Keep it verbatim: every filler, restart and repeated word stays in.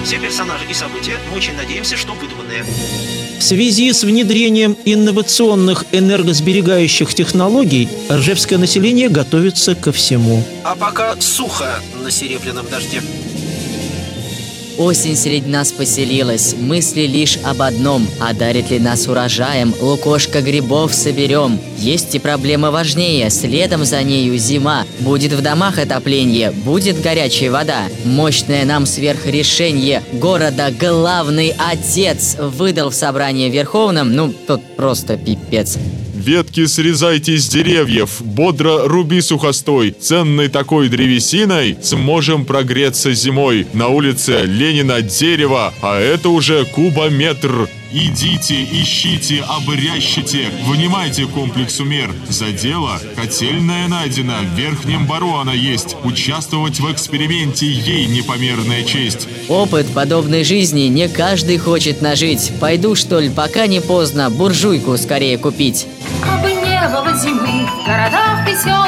Все персонажи и события, мы очень надеемся, что выдуманные. В связи с внедрением инновационных энергосберегающих технологий ржевское население готовится ко всему. А пока сухо на Серебряном дожде. Осень среди нас поселилась, мысли лишь об одном: одарит ли нас урожаем, лукошко грибов соберем. Есть и проблема важнее, следом за нею зима. Будет в домах отопление, будет горячая вода. Мощное нам сверхрешение города главный отец выдал в собрании Верховном, ну, тут просто пипец. Ветки срезайте с деревьев, бодро руби сухостой. Ценной такой древесиной сможем прогреться зимой. На улице Ленина дерево, а это уже кубометр. Идите, ищите, обрящите, внимайте комплексу мер. За дело котельная найдена, в Верхнем Бару она есть. Участвовать в эксперименте ей непомерная честь. Опыт подобной жизни не каждый хочет нажить. Пойду, что ли, пока не поздно, буржуйку скорее купить. Кабы не было зимы в городах веселых,